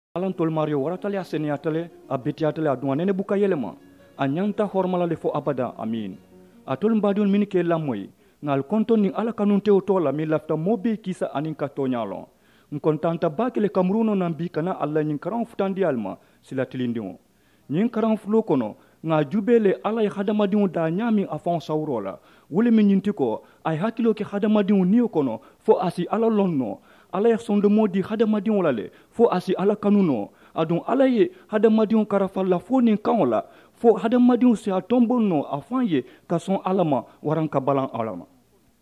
alan tol mario waratale a seniyatale a betiyatale a duŋanene buka yelema a ɲanta hormala le fo abada amin a tol mbadiol min ke lamoyi ŋal konton nin ala kanuntewo to la min lafita moo be kisa anin ka toɲa lon n kontanta bakele kamuruno nan bi kana alla ɲin karan futandiyal ma sila tilindiŋo ɲin karan fulo kono ŋa jube le ala ye hadamadiŋo da ɲamin a faŋo sawuro la wole min ɲinti ko a ye hakkilo ke hadamadiŋo niyo kono fo asi ala lon no ala ye sondomo di hadamadiŋo la le fo asi ala kanu no aduŋ ala ye hadamadiŋo karafalla fo nin kaŋo la fo hadamadiŋo si a tombon no a faŋ ye ka sɔn ala ma waran ka balan ala ma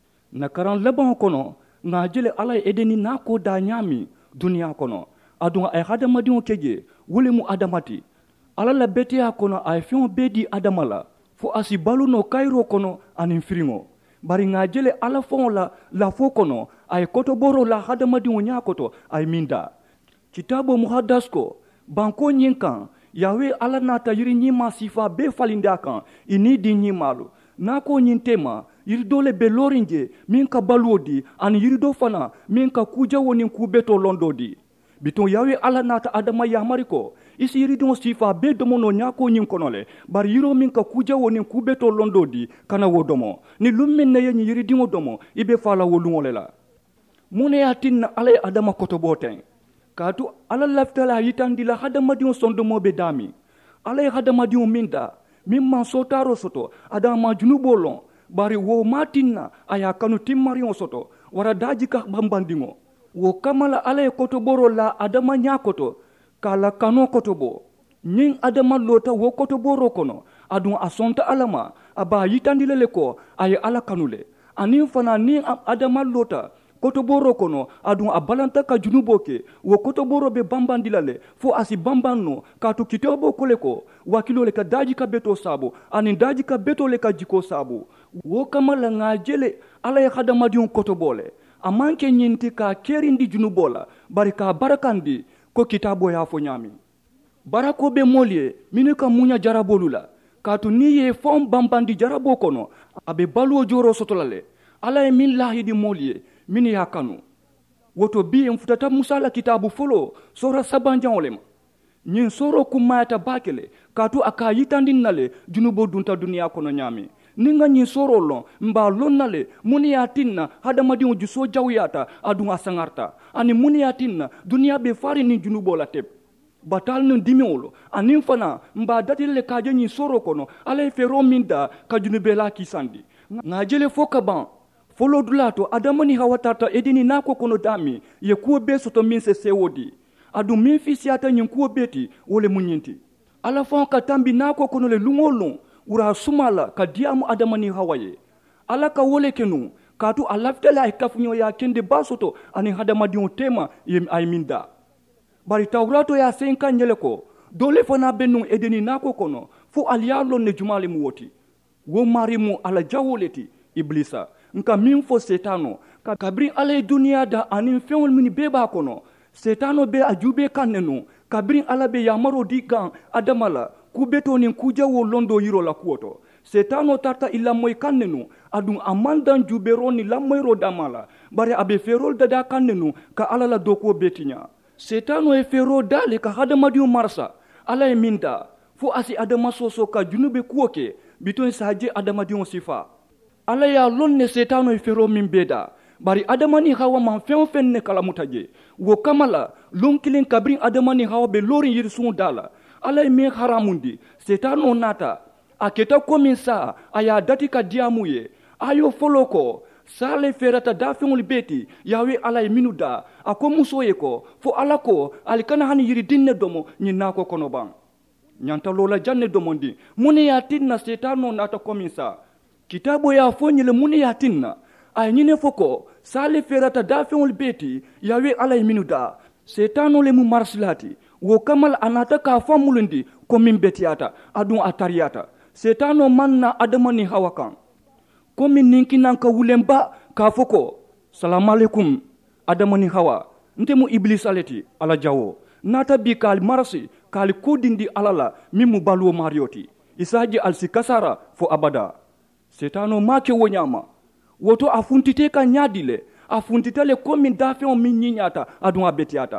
na karan labaŋo kono ŋa jele ala ye edeni n'a ko da ɲamin duniya kono aduŋ a ye hadamadiŋo ke je wole mu adamati ala la beteya kono a ye feŋo bee di adama la fo asi balu no kayiro kono aniŋ firiŋo bari ŋa jele ala faŋo la lafo kono a ye kotoboro la hadamadiŋo ɲa koto a ye min da kitabo muhadas ko banko ɲin kaŋ yawe ala nata yiri ɲima sifa bee falindi a kaŋ i ni di ɲimalu n'a ko ɲin tema yiri do le be lorin je min ka baluwo di ani yiri do fana min ka kujawo niŋ kubeto londo di bitɔn yawe ala nata adama yamari ko isi yiridiŋo sifa bee domono ɲako ɲin kono le bari yiro min ka kujawo niŋ kubeto londo di kana wo domo ni lum min ne ye ɲin yiridiŋo domo i be fala wo luŋo le la mun ne ye a tinna ala ye adama kotobo teŋ kaatu ala lafitala a yitandi la hadamadiŋo sondomo be daami ala ye hadamadiŋo min da min man sotaro soto adama ma junubo lon bari wo ma tinna a ye a kanu timmariŋo soto wara daji ka banbandiŋo wo kamala ala ye kotoboro la adama ɲa koto k'a la kano kotobo ɲin adama lota wo kotoboro kono aduŋ a sonta ala ma a b'a yitandile le ko a ye ala kanu le aniŋ fana niŋ adama lota kotoboro kono aduŋ a balanta ka junubo ke wo kotoboro be banbandi la le fo asi banban no kaatu kitabo ko le ko wakilo le ka daji ka beto saabu aniŋ daji ka beto le ka jiko saabu wo kamala ŋa jele ala ye hadamadiŋo kotobo le a man ke ɲinti k'a kerindi junubo la bari k'a barakandi ko kitabo y'a fo ɲaami barako be moolu ye minnu ka muɲa jarabolu la kaatu n'i ye fɛnw banbandi jarabo kono a be baluwo joro soto la le ala ye min lahidi moolu ye minnu y'a kanu woto bi n futata musa la kitabu folo sora sabanjaŋo le ma ɲin soro kummayata baake le kaatu a k'a yitandin na le junubo dunta duniya kono ɲaami ni ŋa ɲin soro lon n b'a lon na le mun y'a tinna hadamadiŋo juso jawuyata aduŋ a saŋarta ani mun y'a tinna duniya be fari niŋ junubo la tep batal niŋ dimiŋo lo aniŋ fana n b'a datile le k'a je ɲin soro kono ala ye fero min da ka junubela kisandi ŋa jele fo ka ban folo dula to adama ni hawa tata edini n'a ko kono dami ye kuwo bee soto min se sewo di aduŋ min fisiyata ɲin kuwo bee ti wo le mu ɲin ti ala faŋo ka tambi n'a ko kono le luŋo luŋ wura suma la ka diyamu adama ni hawa ye ala ka wole kenu kaatu a lafitala a ye kafuɲoya kende baa soto ani hadamadiŋo tema a ye min da bari tawurato ye a seyin ka ɲele ko dole fana be nuŋ edeni n'a ko kono fo ali ye lon ne juma le mu wo ti wo mari mu ala jawo le ti iblisa nka min fo setano kabiri ala ye duniya da aniŋ feŋol minnu bee b'a kono setano be a jube kaŋ ne nu kabiri ala be yamaro di kaŋ adama la kubeto niŋ kujawo londo yiro la kuwo to setano tarta i lamoyi kaŋ ne nu aduŋ a maŋ daŋ jubero ni lamoyiro dama la bari a be feerolu dada kaŋ ne nu ka ala la dokuwo bee tiɲa setano ye feero daa le ka hadamadiŋo marasa ala ye min da fo asi adama soso ka junube kuwo ke bitoŋ sa je adamadiŋo sifa ala ye a loŋ ne setano ye feero miŋ bee da bari adama ni hawa man feŋ feŋ ne kalamuta je wo kama la loŋ kiliŋ kabiriŋ adama ni hawa be looriŋ yirisuŋo daa la ala ye min haramundi setano nata a keta komin sa a y'a dati ka diyamu ye a yo folo ko sale ferata dafeŋolu bee ti yawe ala ye minnu da a ko muso ye ko fo ala ko ali kana hani yiridin ne domo ɲin naako kono ban ɲantalo la jan ne domondi mun ne y'a tinna setano nata komin sa kitabo y'a fo ɲele mun ne y'a tinna a ye ɲine fo ko sale ferata dafeŋolu bee ti yawe ala ye minnu da setano le mu marsilati wo kamal a nata k'a fɔ mulundi ko min betiyata aduŋ a tariyata setano man na adama ni hawa kaŋ ko min ninkinan ka wulenba k'a fɔ ko salamaleykum adama ni hawa nte mu iblisa le ti ala jawo nata bi k'ali marasi k'ali kodindi ala la min mu baluwo mariyo ti isaji alisi kasara fo abada setano ma ke wo ɲama woto a funtite ka ɲadi le a funtita le ko min dafeŋo min ɲiɲata aduŋ a betiyata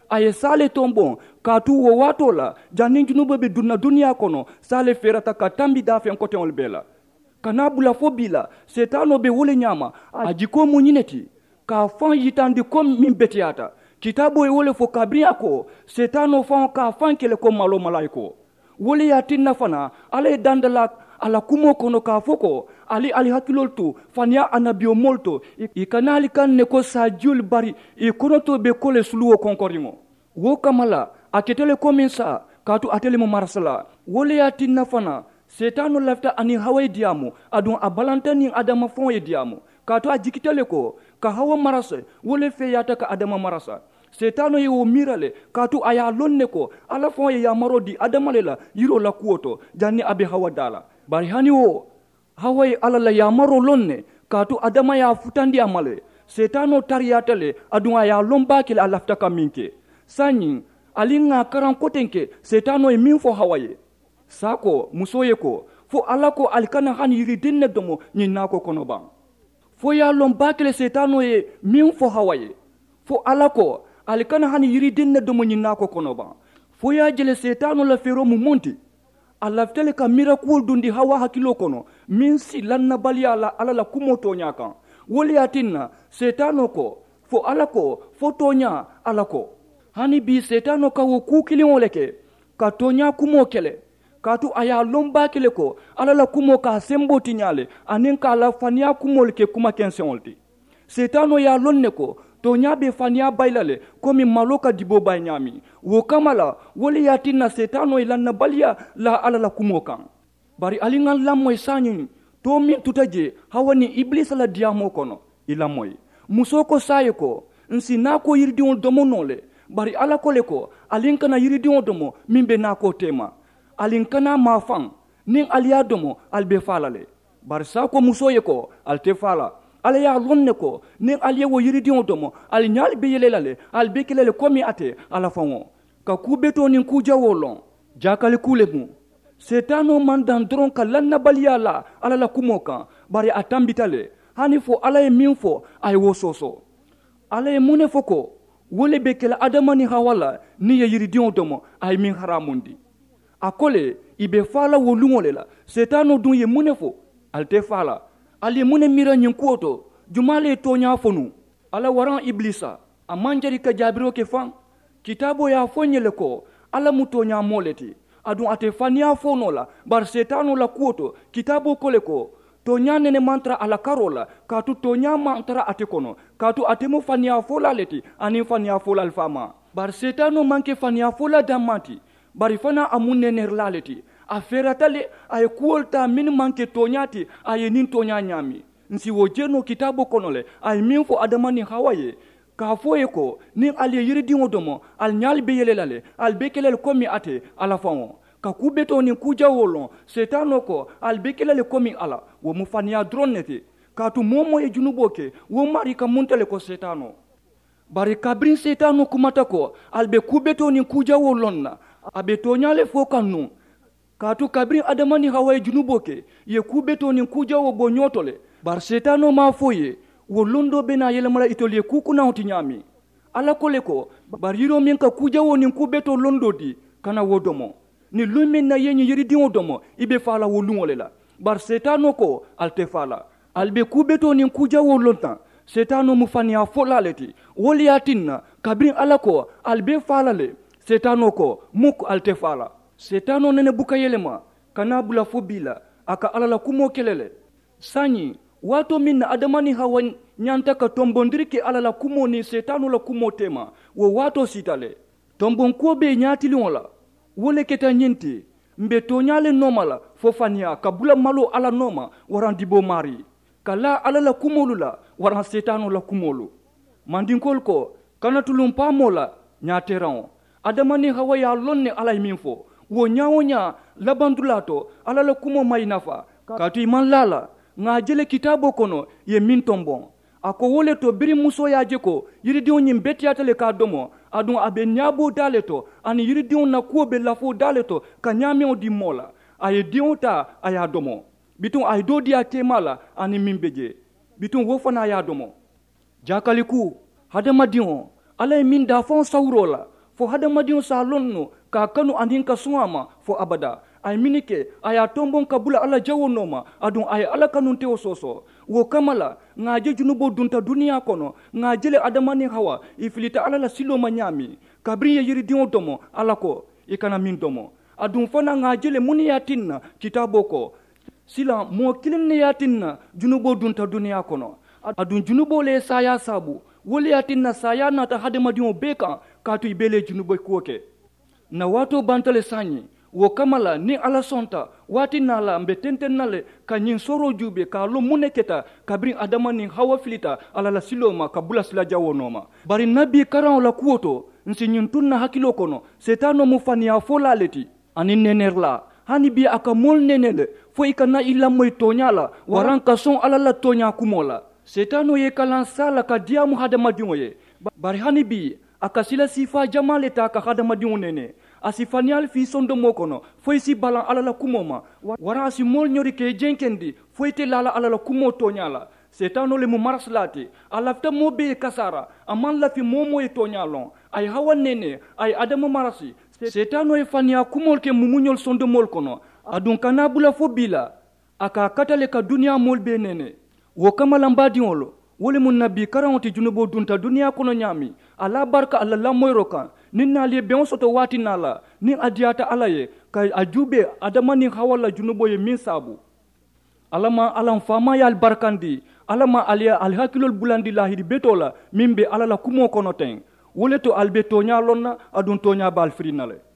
aye sale tombon katu wo wato la jannin junuba be dunna dunya kono sale ferata ka tambi da fen kote on bela kana bula fo bila setano be wole nyama ajiko mu nyineti ka fan yitandi kom min betiata kitabo e wole fo kabria ko setano fan ka fan kele ko malo malaiko wole yatinna fana ale dandala ala kumo kono ka foko ali hakiloltu fania anabio molto ikanali kan ne ko sajul bari e kono to be kole suluwo konkorimo wo kamala aketele kominsa katu atele mo marsala wole yatinna fana setano lafta ani hawai diamu adun abalantani adama fon e diamu katu ajikitele ko ka hawa marase wole fe yata ka adama marasa setano ye wo mirale katu aya lonne ko ala fon ye yamaro di adama lela yiro la kuoto janni abe hawa dala bari hani wo hawa ye ala la yamaro lonne katu adama ya futandi amale setano tariyatale adun aya lomba kile alafta ka minke sanyi alinga karan kotenke setano ye min fo hawa ye sako musoye ko fo ala ko alikana hani yiri dinne domo nyina ko kono ban fo ya lomba kile setano ye min fo hawa ye fo ala ko alikana hani yiri dinne domo nyina ko kono ban fo ya jele setano la fero mu monti alaftele ka miracle dundi hawa hakilo kono min si lanna bali ala la kumoto nyaka woli atinna setano ko fo ala ko fo tonya ala ko hani bi setano ka wo kukili woleke ka tonya kumo kele katu aya lomba kele ko ala la kumo ka sembo tinyale anin ka la fania kumo ke kuma kensenolti setano ya lonne ko tonya be fania bailale komi maloka dibo bay nyami wo kamala woli yatina setano ilanna balia la ala la kumo kan bari alingan lamoy sanyin to min tutaje hawani iblis la diamo kono ilamoy musoko saye ko nsi nako yirdi on domo nole bari ala kole ko alinkana yirdi on domo mimbe nako tema alinkana mafan nin aliya domo albe falale bari sako musoye ko alte fala ala ya lonne ko nin aliye wo yirdi on domo al nyal be yelelale al be kelele komi ate ala fango ka kubeto nin kujawo lon jakale kule mu setano mandan dron ka lanna baliyala ala la kumoka bari atambitale hani fo ala e minfo ay wo soso ala e mune foko wole be kala adama ni hawala ni ye yiri dion domo ay min haramundi akole ibe fala wo lungole la setano dun ye mune fo alte fala ali mune mira nyin kuoto jumale tonya fonu ala waran iblisa amanjari ka jabiro ke fan kitabo ya fonyele ko ala mutonya moleti adun ate fania fonola bar setano la kuoto kitabo kole ko tonya nene mantra ala karola katu tonya mantra ate kono katu ate mo fania fola leti ani fania fola alfama bar setano manke fania fola damati bari fana amunne nerlaleti aferatale ay kuolta min manke tonyati ay nin tonya nyami nsi wojeno kitabo konole ay min fo adamani hawaye ka foye ko ni ali yirdi ngodomo al nyal be yelelale al bekelel komi ate ala fawo ka kubeto ni kuja wolon setano ko al bekelel komi ala wo mufania dronete ka tu momo e junuboke wo mari ka muntele ko setano bari kabrin setano kumata ko al be kubeto ni kuja wolon na abe tonyale fo kanu ka tu kabrin adamani hawaye junuboke ye kubeto ni kuja wo bonyotole bar setano ma foye wo londo bena yelemala itolie kukuna otinyami ala koleko bar yiro min ka kuja woni kubeto londo di kana wodomo ni lumin na yenyi yiri di wodomo ibe fala wo lungolela bar setano ko alte fala albe kubeto ni kuja wo lonta setano mufania folaleti woli atinna kabrin ala ko albe fala le setano ko muk alte fala setano nene buka yelema kana bula fobila aka ala la kumo kelele sanyi wato min adamani hawa nyanta ka tombondirike ala la kumo ni setano la kumo tema wo wato sitale tombon ko be nyati wala wole keta nyenti mbe to nyale nomala fofania kabula malo ala noma waran dibo mari kala ala la kumolula waran setano la kumolu mandinkol ko kana tulum pamola nyateran adamani hawa ya lonne ala minfo wo nyawonya labandulato ala la kumo mainafa katu iman lala nga jele kitabo kono ye min tombon ako wole to biri muso ya jeko yiridion nyim betiatele ka domo adun abe nyabo daleto ani yiridion na ko be lafo daleto ka nyame odi mola aye dionta aya domo bitun ay do dia temala ani mimbeje bitun wo fana ya domo jakaliku hadama dion ala min da fon sawrola fo hadamadiŋo sa lon no ka kanu aniŋ ka suŋa ma fo abada ay minike aya tombon kabula ala jawo noma adun ay ala kanuntewo soso wo kamala ngaje junubo dunta duniya kono ngajele adamani hawa ifilita ala la silo manyami kabri ye yiri diŋo domo ala ko ikana min domo adun fana ngajele muni yatinna kitabo ko sila mo kilin ne yatinna junubo dunta duniya kono adun junubo le saya sabu wole yatinna saya nata hadamadiŋo beka katu ibele junubo kuoke na wato bantale sanyi wo kamala ni ala sonta wati nala mbe tenten nale ka nyin soro jube ka lo muneketa kabri adama ni hawa filita ala la siloma ka bula sila jawo noma bari nabi karan la kuoto nsi nyin tunna hakilo kono setano mu fania fola leti ani nenerla hani bi aka mol nenele fo ikana illa moy tonyala waran ka son ala la tonya kumola setano ye kalan sala ka diamu hadama dingoye bari hani bi aka sila sifa jamale ta ka hadama dingo nene asifanial fi sondo mokono foisi balan ala la kumoma wara asi mol nyori ke jenkendi foite lala ala la kumo tonyala setano le mu marslati alafta mobe kasara aman la fi momo e tonyalon ay hawan nene ay adamu marasi setano e fania kumol ke mumunyol sondo mol kono adun kana bula fo bila aka katale ka dunia mol be nene wo kamala mbadiolo wole mun nabi karawti junubo dunta dunia kono nyami ala barka alla la moyroka ninna li be soto wati nala ni adiata alaye kay ajube adamani hawala junubo ye min sabu alama alam fama yal barkandi alama aliya al hakilul bulandi lahidi betola mimbe alala kumo kono ten wole to albe tonya lonna adun tonya bal frinale